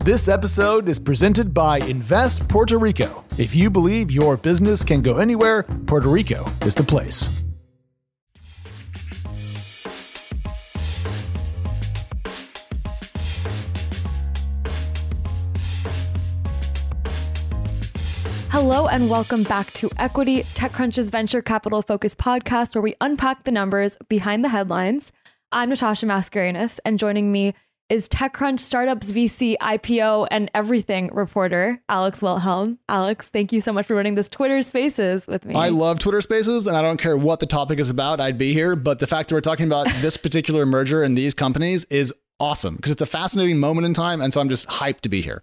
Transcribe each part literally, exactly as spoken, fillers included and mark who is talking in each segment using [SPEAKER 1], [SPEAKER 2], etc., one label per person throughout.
[SPEAKER 1] This episode is presented by Invest Puerto Rico. If you believe your business can go anywhere, Puerto Rico is the place.
[SPEAKER 2] Hello and welcome back to Equity, TechCrunch's venture capital focused podcast where we unpack the numbers behind the headlines. I'm Natasha Mascarenas, and joining me is TechCrunch Startups V C, I P O, and everything reporter, Alex Wilhelm. Alex, thank you so much for running this Twitter Spaces with me.
[SPEAKER 3] I love Twitter Spaces, and I don't care what the topic is about, I'd be here. But the fact that we're talking about this particular merger and these companies is awesome because it's a fascinating moment in time. And so I'm just hyped to be here.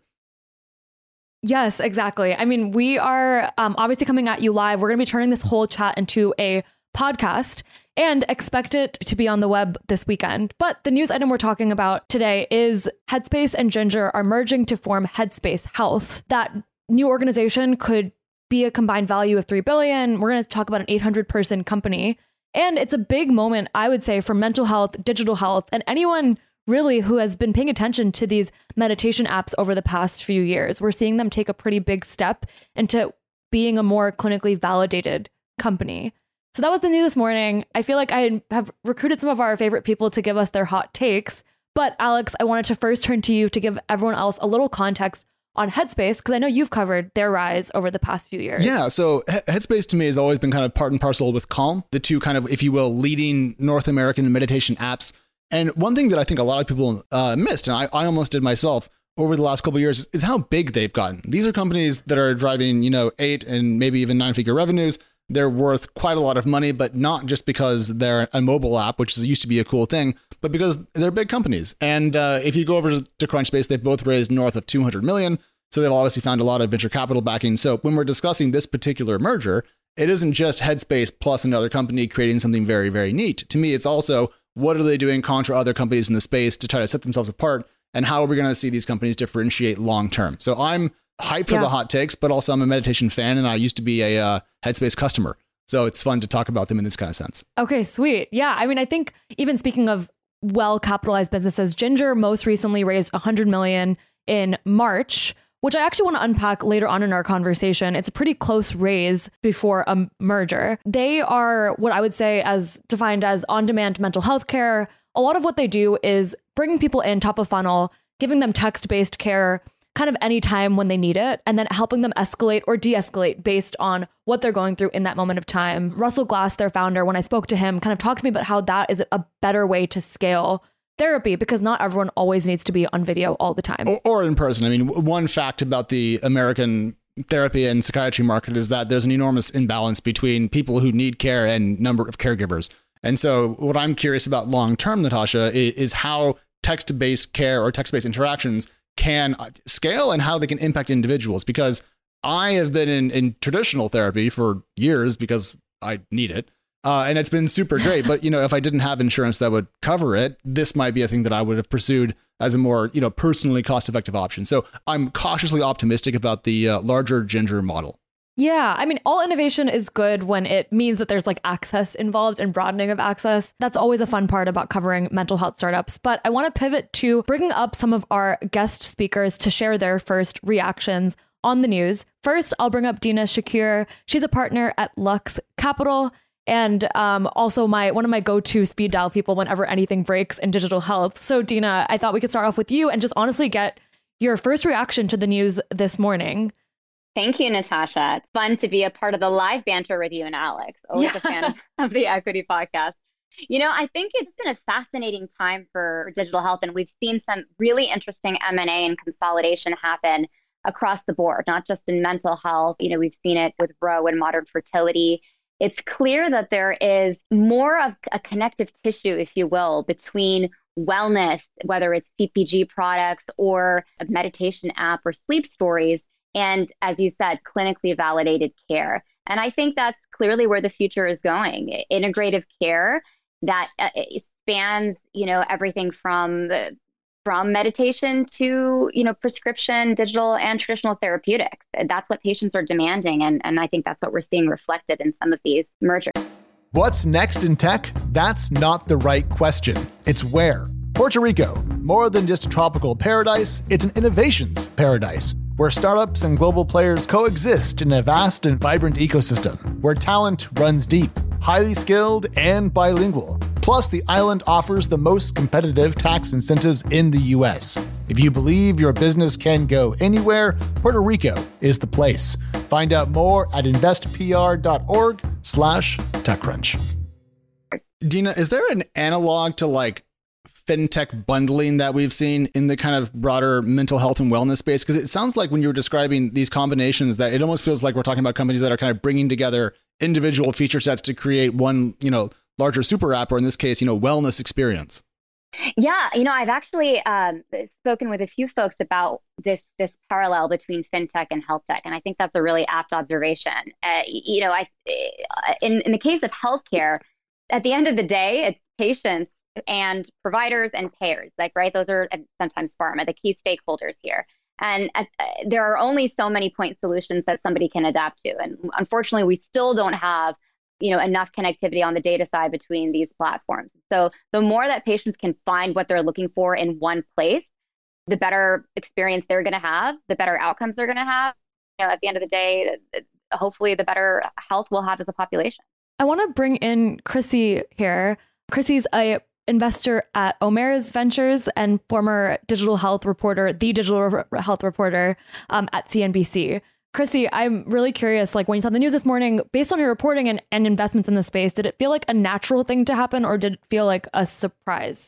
[SPEAKER 2] Yes, exactly. I mean, we are um, obviously coming at you live. We're going to be turning this whole chat into a podcast and expect it to be on the web this weekend. But the news item we're talking about today is Headspace and Ginger are merging to form Headspace Health. That new organization could be a combined value of three billion dollars. We're going to talk about an eight hundred person company. And it's a big moment, I would say, for mental health, digital health, and anyone really who has been paying attention to these meditation apps over the past few years. We're seeing them take a pretty big step into being a more clinically validated company. So that was the news this morning. I feel like I have recruited some of our favorite people to give us their hot takes. But Alex, I wanted to first turn to you to give everyone else a little context on Headspace, because I know you've covered their rise over the past few years.
[SPEAKER 3] Yeah, so Headspace to me has always been kind of part and parcel with Calm, the two kind of, if you will, leading North American meditation apps. And one thing that I think a lot of people uh, missed, and I, I almost did myself over the last couple of years, is how big they've gotten. These are companies that are driving, you know, eight and maybe even nine figure revenues. They're worth quite a lot of money, but not just because they're a mobile app, which used to be a cool thing, but because they're big companies. And uh, if you go over to Crunchbase, they've both raised north of two hundred million. So they've obviously found a lot of venture capital backing. So when we're discussing this particular merger, it isn't just Headspace plus another company creating something very, very neat. To me, it's also what are they doing contra other companies in the space to try to set themselves apart? And how are we going to see these companies differentiate long term? So I'm hyped for yeah. the hot takes, but also I'm a meditation fan, and I used to be a uh, Headspace customer. So it's fun to talk about them in this kind of sense.
[SPEAKER 2] Okay, sweet. Yeah, I mean, I think even speaking of well-capitalized businesses, Ginger most recently raised one hundred million dollars in March, which I actually want to unpack later on in our conversation. It's a pretty close raise before a merger. They are what I would say as defined as on-demand mental health care. A lot of what they do is bringing people in top of funnel, giving them text-based care kind of any time when they need it, and then helping them escalate or de-escalate based on what they're going through in that moment of time. Russell Glass, their founder, when I spoke to him, kind of talked to me about how that is a better way to scale therapy, because not everyone always needs to be on video all the time.
[SPEAKER 3] Or, or in person. I mean, one fact about the American therapy and psychiatry market is that there's an enormous imbalance between people who need care and number of caregivers. And so what I'm curious about long-term, Natasha, is, is how text-based care or text-based interactions can scale and how they can impact individuals. Because I have been in, in traditional therapy for years because I need it. Uh, and it's been super great. But, you know, if I didn't have insurance that would cover it, this might be a thing that I would have pursued as a more, you know, personally cost-effective option. So I'm cautiously optimistic about the uh, larger Ginger model.
[SPEAKER 2] Yeah, I mean, all innovation is good when it means that there's like access involved and broadening of access. That's always a fun part about covering mental health startups. But I want to pivot to bringing up some of our guest speakers to share their first reactions on the news. First, I'll bring up Dina Shakir. She's a partner at Lux Capital, and um, also my one of my go-to speed dial people whenever anything breaks in digital health. So Dina, I thought we could start off with you and just honestly get your first reaction to the news this morning.
[SPEAKER 4] Thank you, Natasha. It's fun to be a part of the live banter with you and Alex. Always yeah. a fan of, of the Equity podcast. You know, I think it's been a fascinating time for digital health, and we've seen some really interesting M and A and consolidation happen across the board, not just in mental health. You know, we've seen it with Roe and modern fertility. It's clear that there is more of a connective tissue, if you will, between wellness, whether it's C P G products or a meditation app or sleep stories, and as you said, clinically validated care. And I think that's clearly where the future is going. Integrative care that uh, spans, you know, everything from the from meditation to, you know, prescription, digital and traditional therapeutics. That's what patients are demanding. And, and I think that's what we're seeing reflected in some of these mergers.
[SPEAKER 1] What's next in tech? That's not the right question. It's where. Puerto Rico, more than just a tropical paradise, it's an innovations paradise, where startups and global players coexist in a vast and vibrant ecosystem, where talent runs deep, highly skilled, and bilingual. Plus, the island offers the most competitive tax incentives in the U S. If you believe your business can go anywhere, Puerto Rico is the place. Find out more at investpr.org slash TechCrunch.
[SPEAKER 3] Dina, is there an analog to like fintech bundling that we've seen in the kind of broader mental health and wellness space? Because it sounds like when you were describing these combinations that it almost feels like we're talking about companies that are kind of bringing together individual feature sets to create one, you know, larger super app, or in this case, you know, wellness experience.
[SPEAKER 4] Yeah, you know, I've actually um, spoken with a few folks about this this parallel between fintech and health tech, and I think that's a really apt observation. Uh, you know, I in in the case of healthcare, at the end of the day, it's patients and providers and payers, like, right? Those are, and sometimes pharma, the key stakeholders here. And uh, there are only so many point solutions that somebody can adapt to. And unfortunately, we still don't have, you know, enough connectivity on the data side between these platforms. So the more that patients can find what they're looking for in one place, the better experience they're going to have, the better outcomes they're going to have. You know, at the end of the day, hopefully the better health we'll have as a population.
[SPEAKER 2] I want to bring in Chrissy here. Chrissy's a investor at Omer's Ventures and former digital health reporter, the digital re- health reporter um, at C N B C. Chrissy, I'm really curious, like when you saw the news this morning, based on your reporting and, and investments in the space, did it feel like a natural thing to happen, or did it feel like a surprise?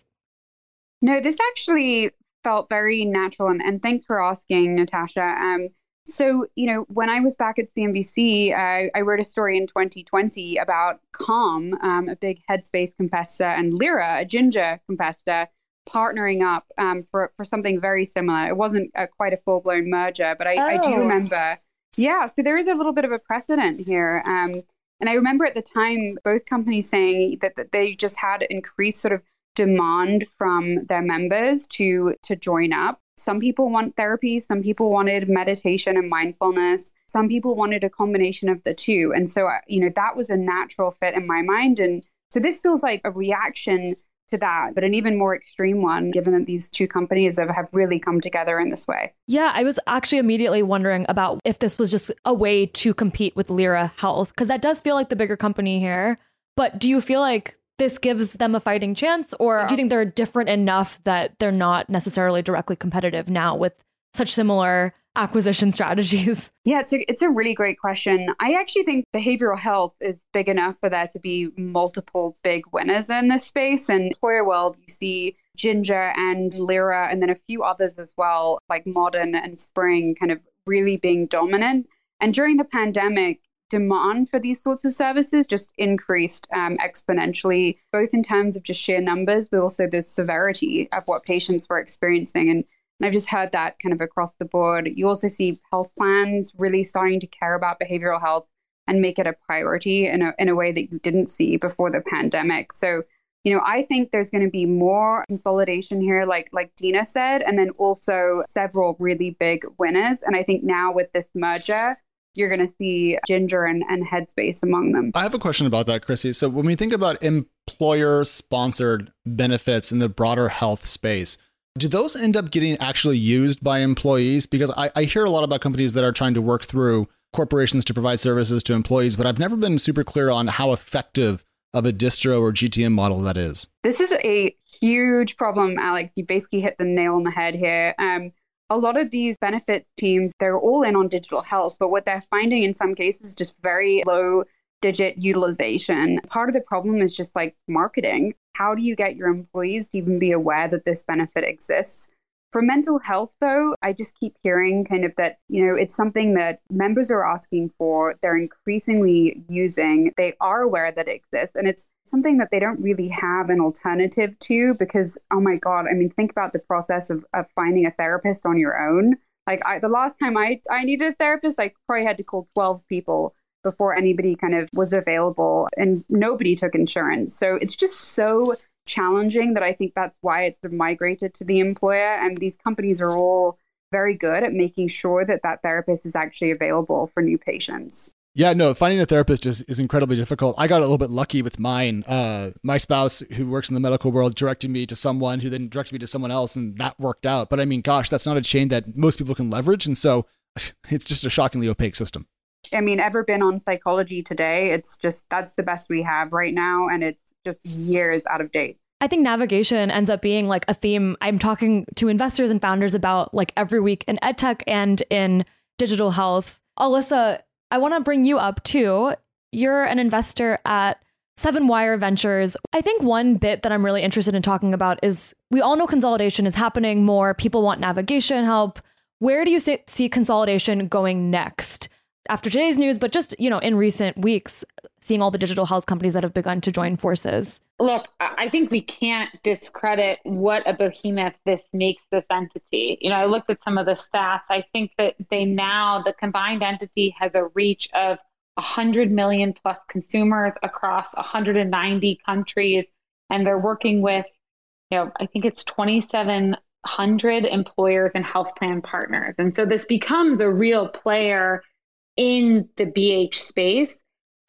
[SPEAKER 5] No, this actually felt very natural. And, and thanks for asking, Natasha. Um, So, you know, when I was back at C N B C, I, I wrote a story in twenty twenty about Calm, um, a big Headspace competitor, and Lyra, a Ginger competitor, partnering up um, for, for something very similar. It wasn't a, quite a full-blown merger, but I, oh. I do remember. Yeah, so there is a little bit of a precedent here. Um, and I remember at the time, both companies saying that, that they just had increased sort of demand from their members to to join up. Some people want therapy. Some people wanted meditation and mindfulness. Some people wanted a combination of the two. And so, you know, that was a natural fit in my mind. And so this feels like a reaction to that, but an even more extreme one, given that these two companies have, have really come together in this way.
[SPEAKER 2] Yeah, I was actually immediately wondering about if this was just a way to compete with Lyra Health, because that does feel like the bigger company here. But do you feel like this gives them a fighting chance, or do you think they're different enough that they're not necessarily directly competitive now with such similar acquisition strategies?
[SPEAKER 5] Yeah, it's a, it's a really great question. I actually think behavioral health is big enough for there to be multiple big winners in this space. And employer world, you see Ginger and Lyra, and then a few others as well, like Modern and Spring, kind of really being dominant. And during the pandemic, demand for these sorts of services just increased um, exponentially, both in terms of just sheer numbers, but also the severity of what patients were experiencing. And, and I've just heard that kind of across the board. You also see health plans really starting to care about behavioral health and make it a priority in a, in a way that you didn't see before the pandemic. So, you know, I think there's going to be more consolidation here, like like Dina said, and then also several really big winners. And I think now with this merger, you're going to see Ginger and, and Headspace among them.
[SPEAKER 3] I have a question about that, Chrissy. So when we think about employer-sponsored benefits in the broader health space, do those end up getting actually used by employees? Because I, I hear a lot about companies that are trying to work through corporations to provide services to employees, but I've never been super clear on how effective of a distro or G T M model that is.
[SPEAKER 5] This is a huge problem, Alex. You basically hit the nail on the head here. Um, A lot of these benefits teams, they're all in on digital health, but what they're finding in some cases is just very low digit utilization. Part of the problem is just like marketing. How do you get your employees to even be aware that this benefit exists? For mental health, though, I just keep hearing kind of that, you know, it's something that members are asking for. They're increasingly using. They are aware that it exists. And it's something that they don't really have an alternative to because, oh my God, I mean, think about the process of, of finding a therapist on your own. Like I, the last time I, I needed a therapist, I probably had to call twelve people before anybody kind of was available, and nobody took insurance. So it's just so challenging that I think that's why it's sort of migrated to the employer. And these companies are all very good at making sure that that therapist is actually available for new patients.
[SPEAKER 3] Yeah, no, finding a therapist is, is incredibly difficult. I got a little bit lucky with mine. Uh, my spouse, who works in the medical world, directed me to someone who then directed me to someone else, and that worked out. But I mean, gosh, that's not a chain that most people can leverage. And so it's just a shockingly opaque system.
[SPEAKER 5] I mean, ever been on Psychology Today? It's just, that's the best we have right now. And it's just years out of date.
[SPEAKER 2] I think navigation ends up being like a theme I'm talking to investors and founders about like every week in edtech and in digital health. Alyssa, I want to bring you up too. You're an investor at Seven Wire Ventures. I think one bit that I'm really interested in talking about is we all know consolidation is happening more. People want navigation help. Where do you see, see consolidation going next? After today's news, but just, you know, in recent weeks, seeing all the digital health companies that have begun to join forces.
[SPEAKER 6] Look, I think we can't discredit what a behemoth this makes this entity. You know, I looked at some of the stats. I think that they now, the combined entity has a reach of one hundred million plus consumers across one hundred ninety countries. And they're working with, you know, I think it's twenty-seven hundred employers and health plan partners. And so this becomes a real player in the B H space.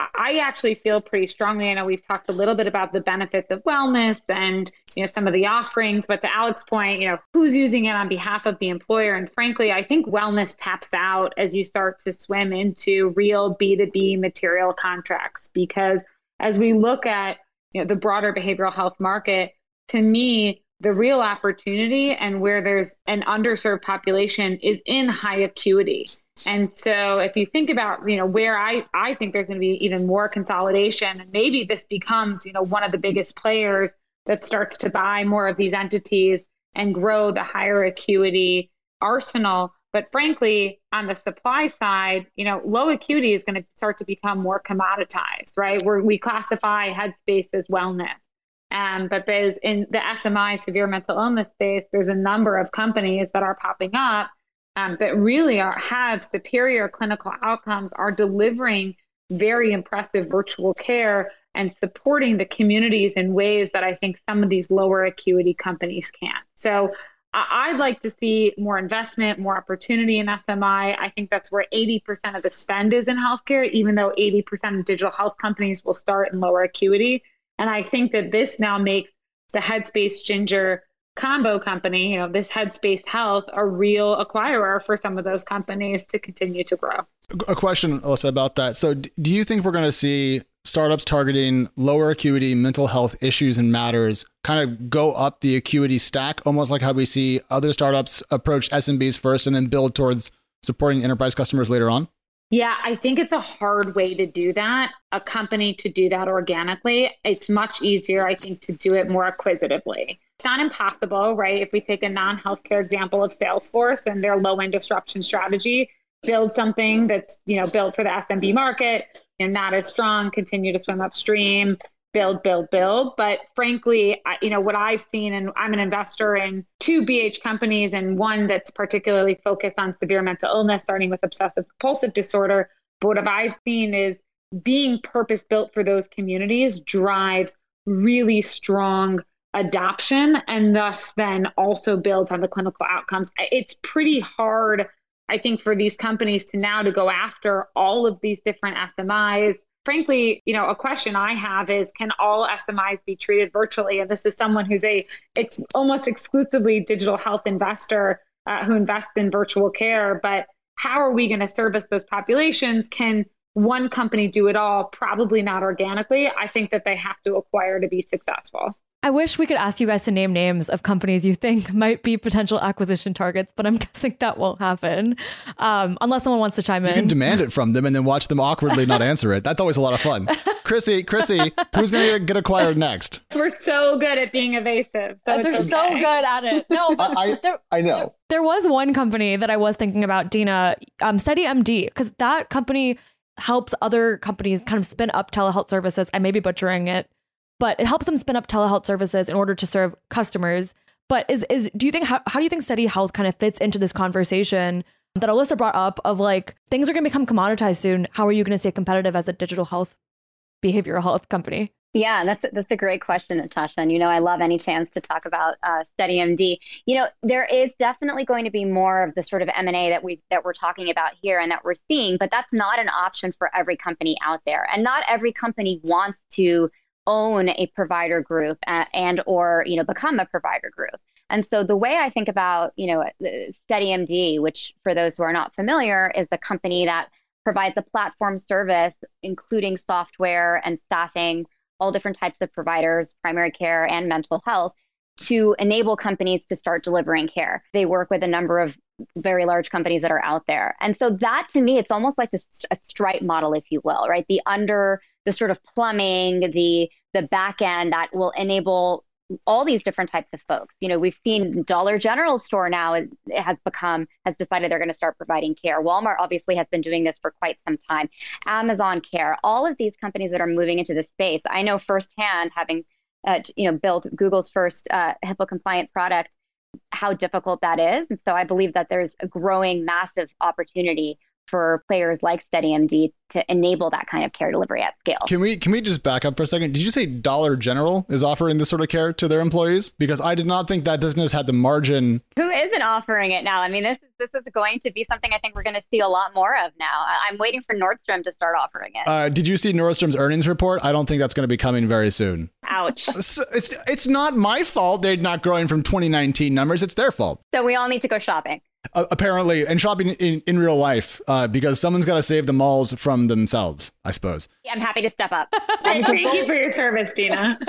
[SPEAKER 6] I actually feel pretty strongly. I know we've talked a little bit about the benefits of wellness and, you know, some of the offerings, but to Alex's point, you know, who's using it on behalf of the employer? And frankly, I think wellness taps out as you start to swim into real B two B material contracts, because as we look at, you know, the broader behavioral health market, to me, the real opportunity and where there's an underserved population is in high acuity. And so if you think about, you know, where I, I think there's going to be even more consolidation, and maybe this becomes, you know, one of the biggest players that starts to buy more of these entities and grow the higher acuity arsenal. But frankly, on the supply side, you know, low acuity is going to start to become more commoditized, right? Where we classify Headspace as wellness. Um, but there's in the S M I, severe mental illness space, there's a number of companies that are popping up um, that really are have superior clinical outcomes, are delivering very impressive virtual care and supporting the communities in ways that I think some of these lower acuity companies can't. So I- I'd like to see more investment, more opportunity in S M I. I think that's where eighty percent of the spend is in healthcare, even though eighty percent of digital health companies will start in lower acuity. And I think that this now makes the Headspace Ginger combo company, you know, this Headspace Health, a real acquirer for some of those companies to continue to grow.
[SPEAKER 3] A question, Alyssa, about that. So do you think we're going to see startups targeting lower acuity mental health issues and matters kind of go up the acuity stack, almost like how we see other startups approach S M Bs first and then build towards supporting enterprise customers later on?
[SPEAKER 6] Yeah, I think it's a hard way to do that, a company to do that organically. It's much easier, I think, to do it more acquisitively. It's not impossible, right? If we take a non-healthcare example of Salesforce and their low-end disruption strategy, build something that's, you know, built for the S M B market and not as strong, continue to swim upstream, build, build, build. But frankly, I, you know, what I've seen, and I'm an investor in two B H companies and one that's particularly focused on severe mental illness, starting with obsessive compulsive disorder. But what I've seen is being purpose built for those communities drives really strong adoption, and thus then also builds on the clinical outcomes. It's pretty hard, I think, for these companies to now to go after all of these different S M Is. Frankly, you know, a question I have is, can all S M Is be treated virtually? And this is someone who's a it's almost exclusively digital health investor uh, who invests in virtual care. But how are we going to service those populations? Can one company do it all? Probably not organically. I think that they have to acquire to be successful.
[SPEAKER 2] I wish we could ask you guys to name names of companies you think might be potential acquisition targets, but I'm guessing that won't happen um, unless someone wants to chime
[SPEAKER 3] you
[SPEAKER 2] in.
[SPEAKER 3] You can demand it from them and then watch them awkwardly not answer it. That's always a lot of fun. Chrissy, Chrissy, who's going to get acquired next?
[SPEAKER 6] We're so good at being evasive. So
[SPEAKER 2] They're
[SPEAKER 6] okay.
[SPEAKER 2] so good at it. No, but
[SPEAKER 3] I,
[SPEAKER 2] there,
[SPEAKER 3] I know.
[SPEAKER 2] There was one company that I was thinking about, Dina, um, SteadyMD, because that company helps other companies kind of spin up telehealth services. I may be butchering it, but it helps them spin up telehealth services in order to serve customers. But is is do you think how, how do you think Steady Health kind of fits into this conversation that Alyssa brought up of like things are going to become commoditized soon? How are you going to stay competitive as a digital health behavioral health company?
[SPEAKER 4] Yeah, that's that's a great question, Natasha. And you know, I love any chance to talk about uh, SteadyMD. You know, there is definitely going to be more of the sort of M and A that we that we're talking about here and that we're seeing, but that's not an option for every company out there, and not every company wants to own a provider group and, and or you know become a provider group. And so the way I think about you know SteadyMD, which for those who are not familiar, is the company that provides a platform service, including software and staffing, all different types of providers, primary care and mental health, to enable companies to start delivering care. They work with a number of very large companies that are out there. And so that to me, it's almost like a, a Stripe model, if you will, right? The under, the sort of plumbing, the the back end that will enable all these different types of folks. You know, we've seen Dollar General store now it has become, has decided they're going to start providing care. Walmart obviously has been doing this for quite some time. Amazon Care, all of these companies that are moving into this space. I know firsthand, having, uh, you know, built Google's first uh, HIPAA compliant product, how difficult that is. And so I believe that there's a growing massive opportunity for players like SteadyMD to enable that kind of care delivery at scale.
[SPEAKER 3] Can we can we just back up for a second? Did you say Dollar General is offering this sort of care to their employees? Because I did not think that business had the margin.
[SPEAKER 4] Who isn't offering it now? I mean, this is this is going to be something I think we're going to see a lot more of now. I'm waiting for Nordstrom to start offering it.
[SPEAKER 3] Uh, did you see Nordstrom's earnings report? I don't think that's going to be coming very soon.
[SPEAKER 4] Ouch.
[SPEAKER 3] So it's it's not my fault they're not growing from twenty nineteen numbers. It's their fault.
[SPEAKER 4] So we all need to go shopping.
[SPEAKER 3] Uh, apparently, and shopping in, in real life, uh, because someone's got to save the malls from themselves, I suppose.
[SPEAKER 4] Yeah, I'm happy to step up.
[SPEAKER 6] Thank you for your service, Dina.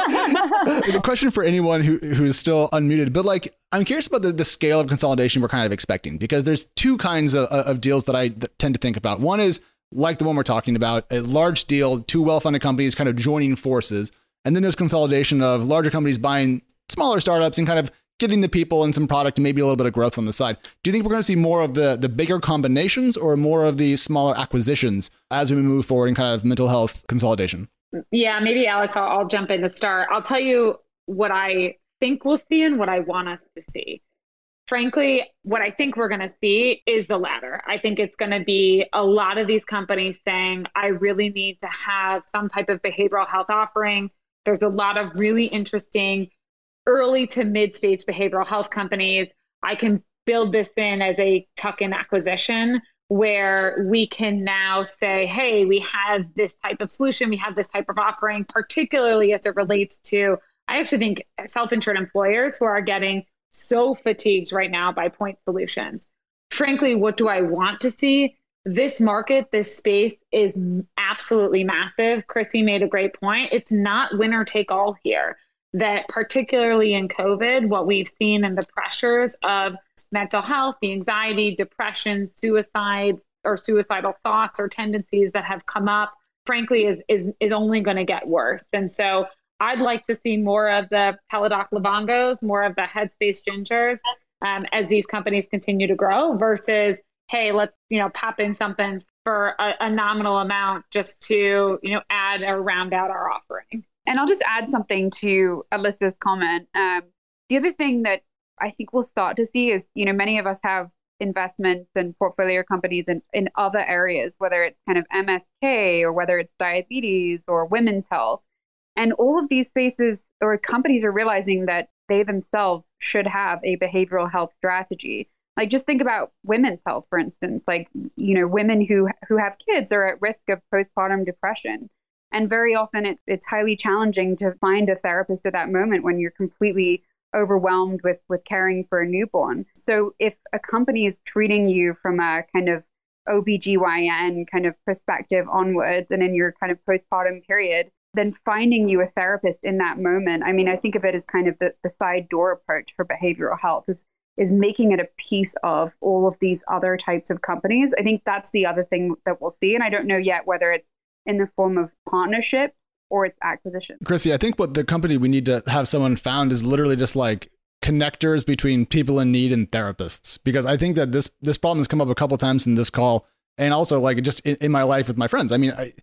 [SPEAKER 3] The question for anyone who who's still unmuted, but like, I'm curious about the, the scale of consolidation we're kind of expecting, because there's two kinds of, of deals that I tend to think about. One is like the one we're talking about, a large deal, two well-funded companies kind of joining forces. And then there's consolidation of larger companies buying smaller startups and kind of getting the people and some product and maybe a little bit of growth on the side. Do you think we're going to see more of the the bigger combinations or more of the smaller acquisitions as we move forward in kind of mental health consolidation?
[SPEAKER 6] Yeah, maybe Alex, I'll, I'll jump in to start. I'll tell you what I think we'll see and what I want us to see. Frankly, what I think we're going to see is the latter. I think it's going to be a lot of these companies saying, I really need to have some type of behavioral health offering. There's a lot of really interesting early to mid-stage behavioral health companies. I can build this in as a tuck-in acquisition where we can now say, hey, we have this type of solution, we have this type of offering, particularly as it relates to, I actually think, self-insured employers who are getting so fatigued right now by point solutions. Frankly, what do I want to see? This market, this space is absolutely massive. Chrissy made a great point. It's not winner take all here. That particularly in COVID, what we've seen in the pressures of mental health, the anxiety, depression, suicide, or suicidal thoughts or tendencies that have come up, frankly, is is is only going to get worse. And so I'd like to see more of the Teladoc Livongos, more of the Headspace Gingers um, as these companies continue to grow versus, hey, let's, you know, pop in something for a, a nominal amount just to, you know, add or round out our offering.
[SPEAKER 5] And I'll just add something to Alyssa's comment. Um, the other thing that I think we'll start to see is, you know, many of us have investments and portfolio companies in, in other areas, whether it's kind of M S K or whether it's diabetes or women's health. And all of these spaces or companies are realizing that they themselves should have a behavioral health strategy. Like just think about women's health, for instance, like, you know, women who who have kids are at risk of postpartum depression. And very often it, it's highly challenging to find a therapist at that moment when you're completely overwhelmed with, with caring for a newborn. So if a company is treating you from a kind of O B G Y N kind of perspective onwards and in your kind of postpartum period, then finding you a therapist in that moment, I mean, I think of it as kind of the, the side door approach for behavioral health is, is making it a piece of all of these other types of companies. I think that's the other thing that we'll see. And I don't know yet whether it's in the form of partnerships or its acquisition.
[SPEAKER 3] Chrissy, I think what the company we need to have someone found is literally just like connectors between people in need and therapists. Because I think that this this problem has come up a couple of times in this call and also like just in, in my life with my friends. I mean, I,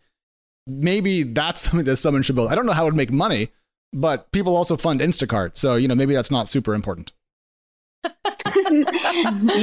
[SPEAKER 3] maybe that's something that someone should build. I don't know how it would make money, but people also fund Instacart. So, you know, maybe that's not super important.
[SPEAKER 5] Yep.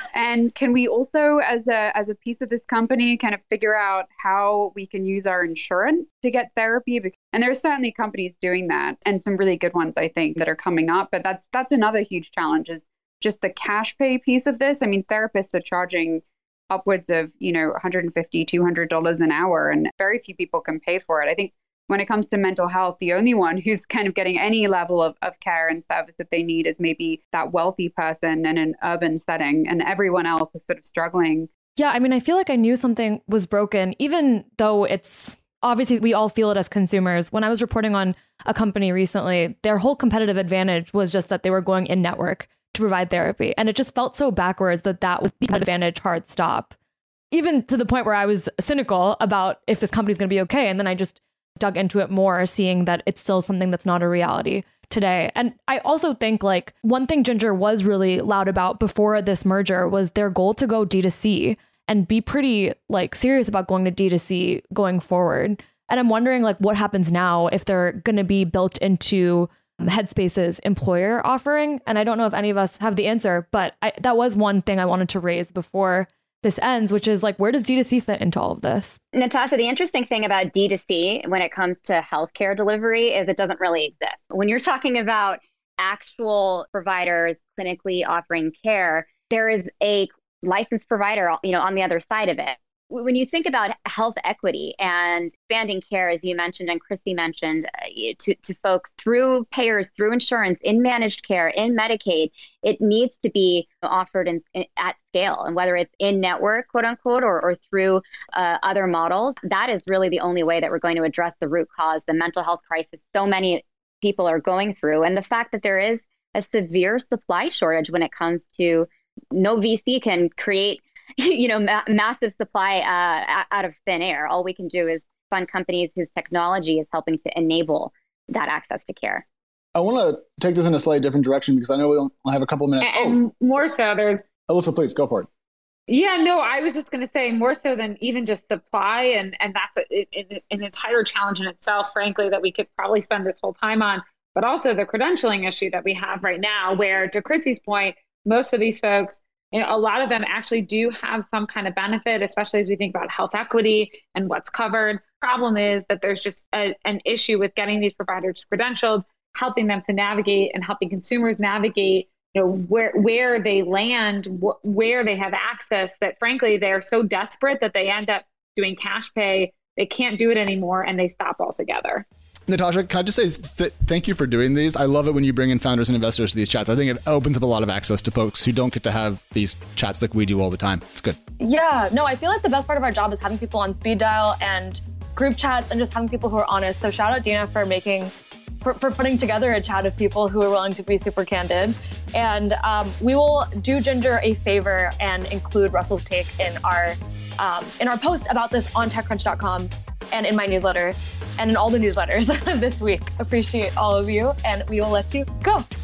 [SPEAKER 5] And can we also, as a as a piece of this company, kind of figure out how we can use our insurance to get therapy? And there's certainly companies doing that, and some really good ones, I think, that are coming up. But that's that's another huge challenge, is just the cash pay piece of this. I mean, therapists are charging upwards of, you know, one hundred fifty dollars, two hundred dollars an hour, and very few people can pay for it. I think when it comes to mental health, the only one who's kind of getting any level of, of care and service that they need is maybe that wealthy person in an urban setting, and everyone else is sort of struggling.
[SPEAKER 2] Yeah, I mean, I feel like I knew something was broken, even though it's obviously we all feel it as consumers. When I was reporting on a company recently, their whole competitive advantage was just that they were going in network to provide therapy. And it just felt so backwards that that was the advantage hard stop, even to the point where I was cynical about if this company's going to be okay. And then I just dug into it more, seeing that it's still something that's not a reality today. And I also think like one thing Ginger was really loud about before this merger was their goal to go D two C and be pretty like serious about going to D two C going forward. And I'm wondering like what happens now if they're going to be built into Headspace's employer offering. And I don't know if any of us have the answer, but I, that was one thing I wanted to raise before this ends, which is like, where does D two C fit into all of this?
[SPEAKER 4] Natasha, the interesting thing about D two C when it comes to healthcare delivery is it doesn't really exist. When you're talking about actual providers clinically offering care, there is a licensed provider, you know, on the other side of it. When you think about health equity and expanding care, as you mentioned and Chrissy mentioned, uh, to, to folks through payers, through insurance, in managed care, in Medicaid, it needs to be offered in, in, at scale. And whether it's in network, quote unquote, or, or through uh, other models, that is really the only way that we're going to address the root cause, the mental health crisis so many people are going through. And the fact that there is a severe supply shortage when it comes to no V C can create you know, ma- massive supply uh, out of thin air. All we can do is fund companies whose technology is helping to enable that access to care.
[SPEAKER 3] I want to take this in a slightly different direction because I know we'll have a couple minutes.
[SPEAKER 6] And
[SPEAKER 3] oh,
[SPEAKER 6] more so, there's...
[SPEAKER 3] Alyssa, please, go for it.
[SPEAKER 6] Yeah, no, I was just going to say more so than even just supply. And, and that's a, a, an entire challenge in itself, frankly, that we could probably spend this whole time on. But also the credentialing issue that we have right now, where to Chrissy's point, most of these folks, you know, a lot of them actually do have some kind of benefit, especially as we think about health equity and what's covered. Problem is that there's just a, an issue with getting these providers credentialed, helping them to navigate and helping consumers navigate, you know, where where they land, wh- where they have access, that frankly, they're so desperate that they end up doing cash pay. They can't do it anymore and they stop altogether.
[SPEAKER 3] Natasha, can I just say th- thank you for doing these? I love it when you bring in founders and investors to these chats. I think it opens up a lot of access to folks who don't get to have these chats like we do all the time. It's good.
[SPEAKER 2] Yeah, no, I feel like the best part of our job is having people on speed dial and group chats and just having people who are honest. So shout out Dina for making, for, for putting together a chat of people who are willing to be super candid. And um, we will do Ginger a favor and include Russell's take in our um, in our post about this on TechCrunch dot com and in my newsletter and in all the newsletters this week. Appreciate all of you, and we will let you go.